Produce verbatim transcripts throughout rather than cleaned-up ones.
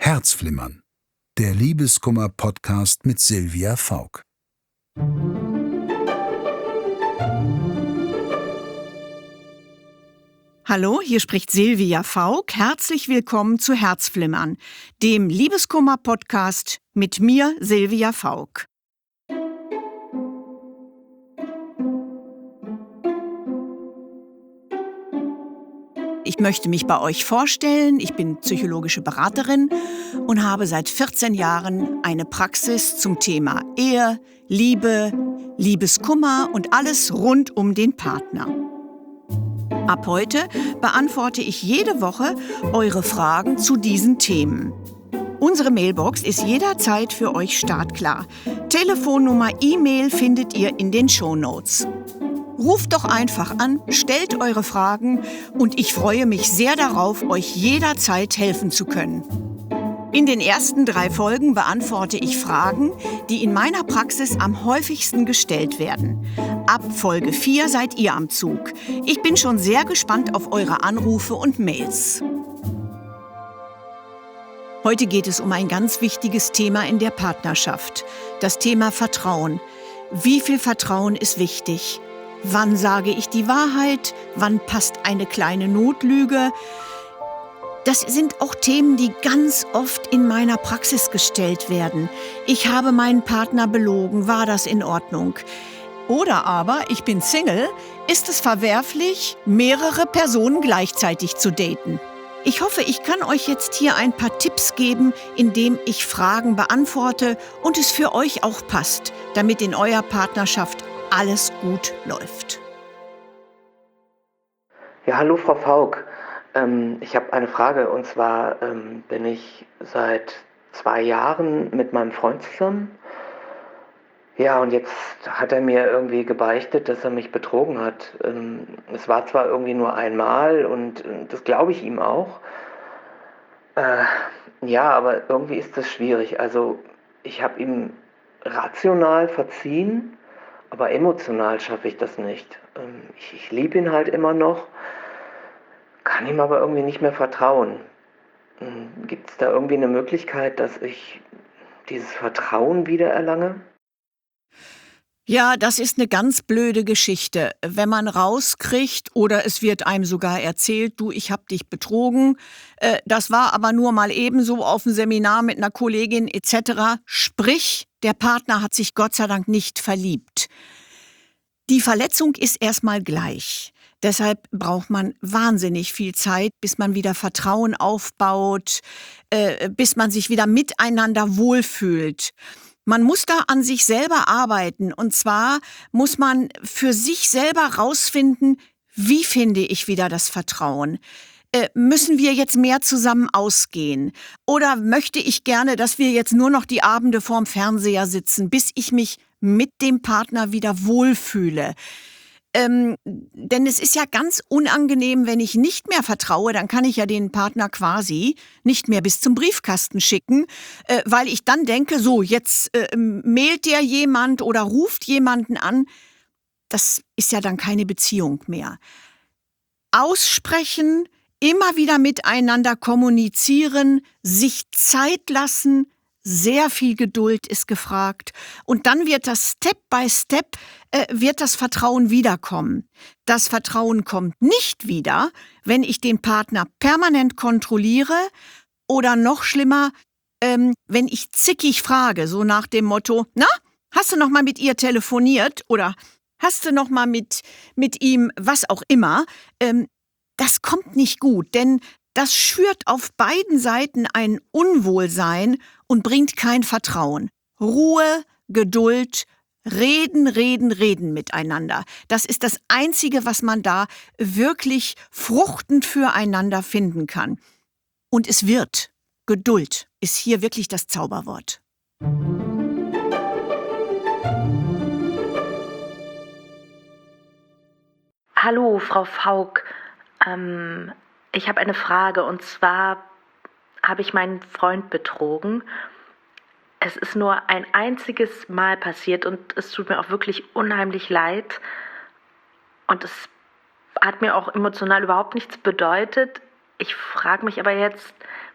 Herzflimmern, der Liebeskummer-Podcast mit Silvia Fauck. Hallo, hier spricht Silvia Fauck. Herzlich willkommen zu Herzflimmern, dem Liebeskummer-Podcast mit mir, Silvia Fauck. Ich möchte mich bei euch vorstellen. Ich bin psychologische Beraterin und habe seit vierzehn Jahren eine Praxis zum Thema Ehe, Liebe, Liebeskummer und alles rund um den Partner. Ab heute beantworte ich jede Woche eure Fragen zu diesen Themen. Unsere Mailbox ist jederzeit für euch startklar. Telefonnummer, E-Mail findet ihr in den Shownotes. Ruft doch einfach an, stellt eure Fragen und ich freue mich sehr darauf, euch jederzeit helfen zu können. In den ersten drei Folgen beantworte ich Fragen, die in meiner Praxis am häufigsten gestellt werden. Ab Folge vier seid ihr am Zug. Ich bin schon sehr gespannt auf eure Anrufe und Mails. Heute geht es um ein ganz wichtiges Thema in der Partnerschaft. Das Thema Vertrauen. Wie viel Vertrauen ist wichtig? Wann sage ich die Wahrheit? Wann passt eine kleine Notlüge? Das sind auch Themen, die ganz oft in meiner Praxis gestellt werden. Ich habe meinen Partner belogen, war das in Ordnung? Oder aber, ich bin Single, ist es verwerflich, mehrere Personen gleichzeitig zu daten? Ich hoffe, ich kann euch jetzt hier ein paar Tipps geben, indem ich Fragen beantworte und es für euch auch passt, damit in eurer Partnerschaft alles gut läuft. Ja, hallo Frau Fauck. Ähm, ich habe eine Frage und zwar ähm, bin ich seit zwei Jahren mit meinem Freund zusammen. Ja, und jetzt hat er mir irgendwie gebeichtet, dass er mich betrogen hat. Ähm, es war zwar irgendwie nur einmal und äh, das glaube ich ihm auch. Äh, ja, aber irgendwie ist das schwierig. Also ich habe ihm rational verziehen, aber emotional schaffe ich das nicht. Ähm, ich ich liebe ihn halt immer noch. Kann ihm aber irgendwie nicht mehr vertrauen. Gibt es da irgendwie eine Möglichkeit, dass ich dieses Vertrauen wiedererlange? Ja, das ist eine ganz blöde Geschichte. Wenn man rauskriegt oder es wird einem sogar erzählt, du, ich hab dich betrogen, äh, das war aber nur mal ebenso auf dem Seminar mit einer Kollegin et cetera. Sprich, der Partner hat sich Gott sei Dank nicht verliebt. Die Verletzung ist erstmal gleich. Deshalb braucht man wahnsinnig viel Zeit, bis man wieder Vertrauen aufbaut, äh, bis man sich wieder miteinander wohlfühlt. Man muss da an sich selber arbeiten. Und zwar muss man für sich selber rausfinden, wie finde ich wieder das Vertrauen? Äh, müssen wir jetzt mehr zusammen ausgehen? Oder möchte ich gerne, dass wir jetzt nur noch die Abende vorm Fernseher sitzen, bis ich mich mit dem Partner wieder wohlfühle? Ähm, denn es ist ja ganz unangenehm, wenn ich nicht mehr vertraue, dann kann ich ja den Partner quasi nicht mehr bis zum Briefkasten schicken, äh, weil ich dann denke, so, jetzt äh, mailt der jemand oder ruft jemanden an. Das ist ja dann keine Beziehung mehr. Aussprechen, immer wieder miteinander kommunizieren, sich Zeit lassen, sehr viel Geduld ist gefragt. Und dann wird das Step by Step, äh, wird das Vertrauen wiederkommen. Das Vertrauen kommt nicht wieder, wenn ich den Partner permanent kontrolliere oder noch schlimmer, ähm, wenn ich zickig frage, so nach dem Motto, na, hast du noch mal mit ihr telefoniert oder hast du noch mal mit, mit ihm, was auch immer. Ähm, das kommt nicht gut, denn das schürt auf beiden Seiten ein Unwohlsein und bringt kein Vertrauen. Ruhe, Geduld, reden, reden, reden miteinander. Das ist das Einzige, was man da wirklich fruchtend füreinander finden kann. Und es wird. Geduld ist hier wirklich das Zauberwort. Hallo, Frau Fauck. Ähm, ich habe eine Frage und zwar habe ich meinen Freund betrogen. Es ist nur ein einziges Mal passiert und es tut mir auch wirklich unheimlich leid. Und es hat mir auch emotional überhaupt nichts bedeutet. Ich frage mich aber jetzt,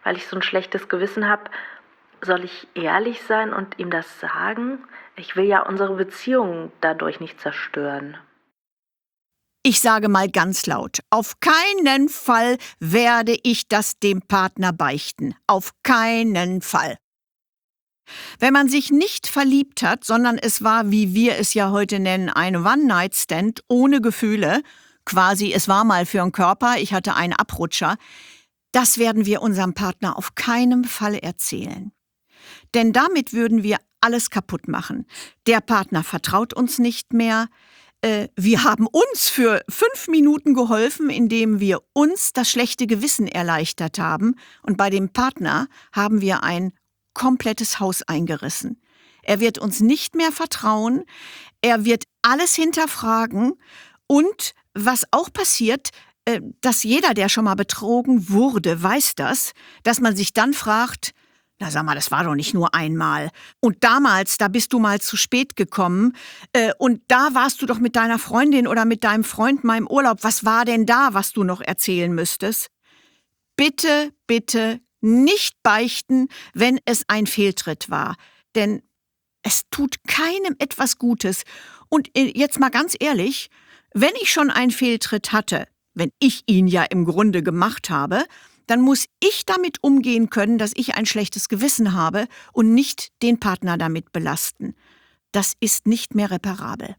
weil ich so ein schlechtes Gewissen habe. Soll ich ehrlich sein und ihm das sagen? Ich will ja unsere Beziehung dadurch nicht zerstören. Ich sage mal ganz laut, auf keinen Fall werde ich das dem Partner beichten. Auf keinen Fall. Wenn man sich nicht verliebt hat, sondern es war, wie wir es ja heute nennen, ein One-Night-Stand ohne Gefühle, quasi es war mal für den Körper, ich hatte einen Abrutscher, das werden wir unserem Partner auf keinen Fall erzählen. Denn damit würden wir alles kaputt machen. Der Partner vertraut uns nicht mehr. Äh, wir haben uns für fünf Minuten geholfen, indem wir uns das schlechte Gewissen erleichtert haben. Und bei dem Partner haben wir ein komplettes Haus eingerissen. Er wird uns nicht mehr vertrauen. Er wird alles hinterfragen. Und was auch passiert, äh, dass jeder, der schon mal betrogen wurde, weiß das, dass man sich dann fragt, na sag mal, das war doch nicht nur einmal. Und damals, da bist du mal zu spät gekommen. Äh, und da warst du doch mit deiner Freundin oder mit deinem Freund mal im Urlaub. Was war denn da, was du noch erzählen müsstest? Bitte, bitte nicht beichten, wenn es ein Fehltritt war. Denn es tut keinem etwas Gutes. Und jetzt mal ganz ehrlich, wenn ich schon einen Fehltritt hatte, wenn ich ihn ja im Grunde gemacht habe, dann muss ich damit umgehen können, dass ich ein schlechtes Gewissen habe und nicht den Partner damit belasten. Das ist nicht mehr reparabel.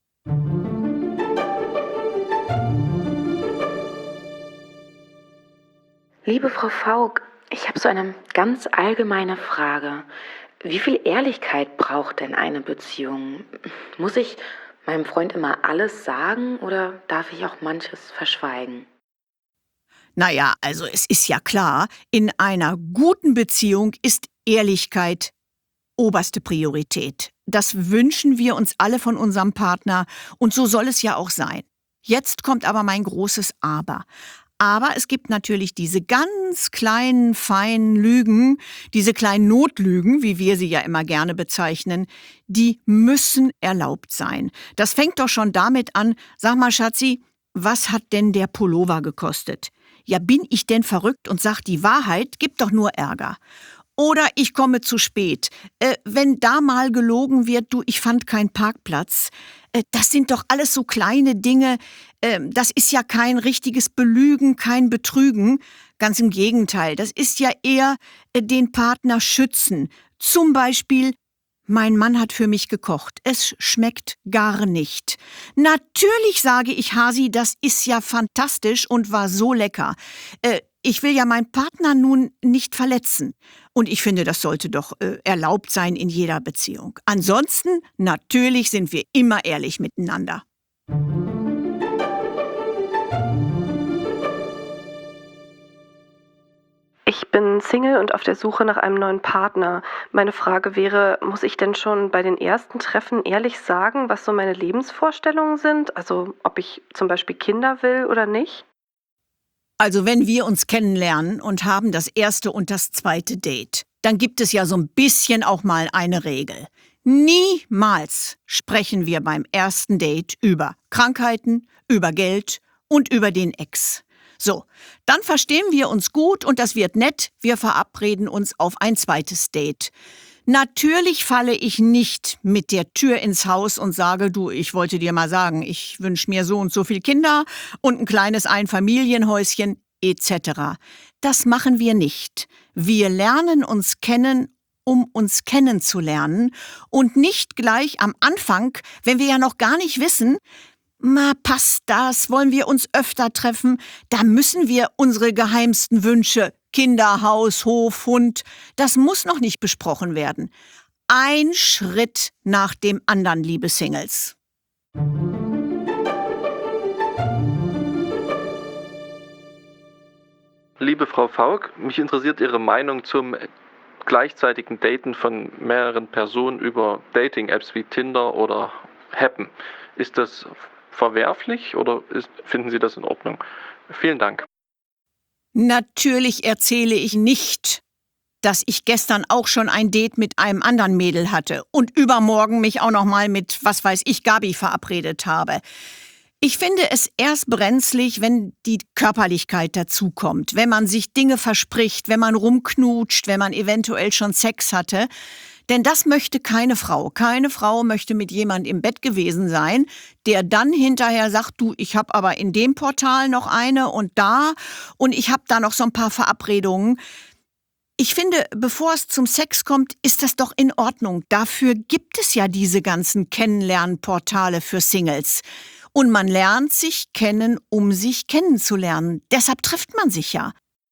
Liebe Frau Fauck, ich habe so eine ganz allgemeine Frage. Wie viel Ehrlichkeit braucht denn eine Beziehung? Muss ich meinem Freund immer alles sagen oder darf ich auch manches verschweigen? Naja, also es ist ja klar, in einer guten Beziehung ist Ehrlichkeit oberste Priorität. Das wünschen wir uns alle von unserem Partner und so soll es ja auch sein. Jetzt kommt aber mein großes Aber. Aber es gibt natürlich diese ganz kleinen, feinen Lügen, diese kleinen Notlügen, wie wir sie ja immer gerne bezeichnen, die müssen erlaubt sein. Das fängt doch schon damit an, sag mal Schatzi, was hat denn der Pullover gekostet? Ja, bin ich denn verrückt und sag die Wahrheit, gibt doch nur Ärger. Oder ich komme zu spät. Äh, wenn da mal gelogen wird, du, ich fand keinen Parkplatz. Äh, das sind doch alles so kleine Dinge. Äh, das ist ja kein richtiges Belügen, kein Betrügen. Ganz im Gegenteil, das ist ja eher äh, den Partner schützen. Zum Beispiel, mein Mann hat für mich gekocht. Es schmeckt gar nicht. Natürlich sage ich, Hasi, das ist ja fantastisch und war so lecker. Äh, ich will ja meinen Partner nun nicht verletzen. Und ich finde, das sollte doch äh, erlaubt sein in jeder Beziehung. Ansonsten, natürlich sind wir immer ehrlich miteinander. Ich bin Single und auf der Suche nach einem neuen Partner. Meine Frage wäre, muss ich denn schon bei den ersten Treffen ehrlich sagen, was so meine Lebensvorstellungen sind? Also ob ich zum Beispiel Kinder will oder nicht? Also wenn wir uns kennenlernen und haben das erste und das zweite Date, dann gibt es ja so ein bisschen auch mal eine Regel. Niemals sprechen wir beim ersten Date über Krankheiten, über Geld und über den Ex. So, dann verstehen wir uns gut und das wird nett. Wir verabreden uns auf ein zweites Date. Natürlich falle ich nicht mit der Tür ins Haus und sage, du, ich wollte dir mal sagen, ich wünsche mir so und so viel Kinder und ein kleines Einfamilienhäuschen et cetera. Das machen wir nicht. Wir lernen uns kennen, um uns kennenzulernen und nicht gleich am Anfang, wenn wir ja noch gar nicht wissen, na, passt das, wollen wir uns öfter treffen, da müssen wir unsere geheimsten Wünsche, Kinder, Haus, Hof, Hund, das muss noch nicht besprochen werden. Ein Schritt nach dem anderen, liebe Singles. Liebe Frau Fauck, mich interessiert Ihre Meinung zum gleichzeitigen Daten von mehreren Personen über Dating-Apps wie Tinder oder Happen. Ist das verwerflich oder ist, finden Sie das in Ordnung? Vielen Dank. Natürlich erzähle ich nicht, dass ich gestern auch schon ein Date mit einem anderen Mädel hatte und übermorgen mich auch noch mal mit, was weiß ich, Gabi verabredet habe. Ich finde es erst brenzlig, wenn die Körperlichkeit dazukommt, wenn man sich Dinge verspricht, wenn man rumknutscht, wenn man eventuell schon Sex hatte. Denn das möchte keine Frau. Keine Frau möchte mit jemand im Bett gewesen sein, der dann hinterher sagt, du, ich habe aber in dem Portal noch eine und da und ich habe da noch so ein paar Verabredungen. Ich finde, bevor es zum Sex kommt, ist das doch in Ordnung. Dafür gibt es ja diese ganzen Kennenlernportale für Singles. Und man lernt sich kennen, um sich kennenzulernen. Deshalb trifft man sich ja.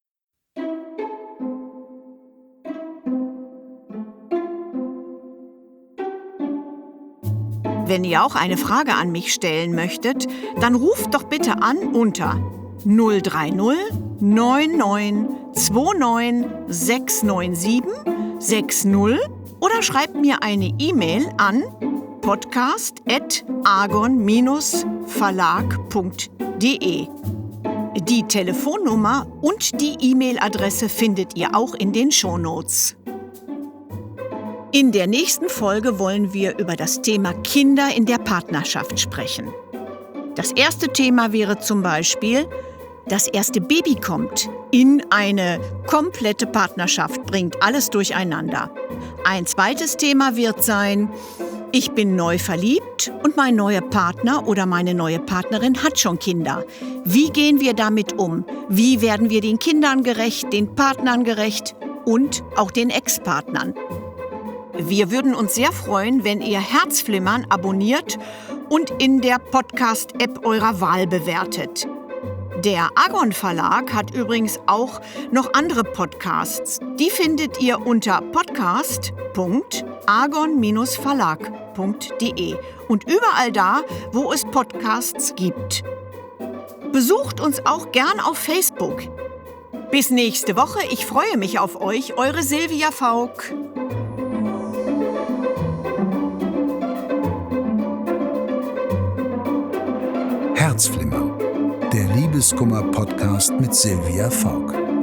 Wenn ihr auch eine Frage an mich stellen möchtet, dann ruft doch bitte an unter null drei null neun neun zwei neun sechs neun sieben sechs null oder schreibt mir eine E-Mail an podcast at argon verlag punkt de. Die Telefonnummer und die E-Mail-Adresse findet ihr auch in den Shownotes. In der nächsten Folge wollen wir über das Thema Kinder in der Partnerschaft sprechen. Das erste Thema wäre zum Beispiel, das erste Baby kommt in eine komplette Partnerschaft, bringt alles durcheinander. Ein zweites Thema wird sein, ich bin neu verliebt und mein neuer Partner oder meine neue Partnerin hat schon Kinder. Wie gehen wir damit um? Wie werden wir den Kindern gerecht, den Partnern gerecht und auch den Ex-Partnern? Wir würden uns sehr freuen, wenn ihr Herzflimmern abonniert und in der Podcast-App eurer Wahl bewertet. Der Argon Verlag hat übrigens auch noch andere Podcasts. Die findet ihr unter podcast punkt argon verlag punkt de und überall da, wo es Podcasts gibt. Besucht uns auch gern auf Facebook. Bis nächste Woche. Ich freue mich auf euch. Eure Silvia Fauck. Herzflimmern, der Liebeskummer-Podcast mit Silvia Fauck.